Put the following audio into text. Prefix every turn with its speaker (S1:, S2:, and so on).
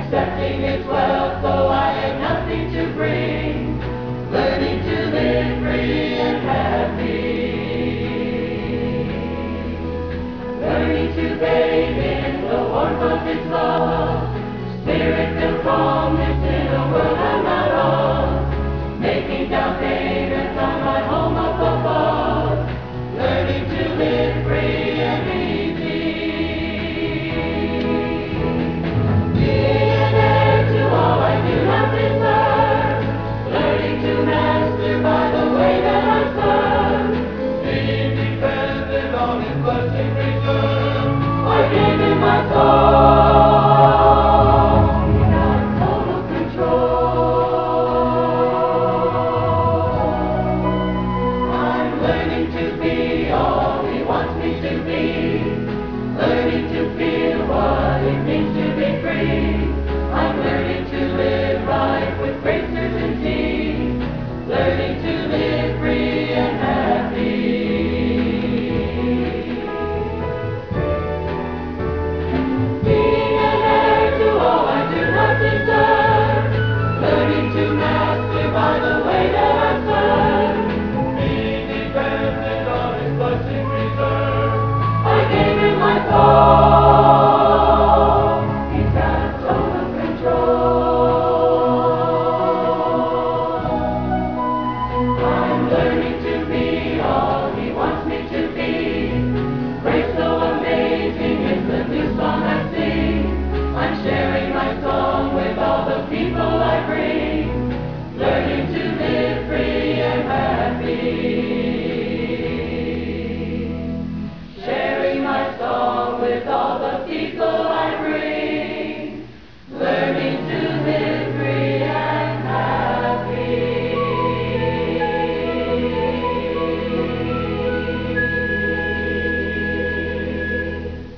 S1: accepting its wealth, though I had nothing to bring, learning to live free and happy, learning to bathe in the warmth of its love, spirit-filled calmness in a world I'm not of, making down payments on my home up above, learning to live free and easy. Being an heir to all I do not deserve, learning to master by the way that I serve, being dependent on His blessing reserve. I gave Him my soul, not total control. I'm learning to be all He wants me to be, learning to feel what it means to be free. I'm learning to live life with great certainty, learning to live free and happy. Being an heir to all I do not deserve, learning to master by the way that I serve, being dependent on His blessing reserve. I gave Him my soul.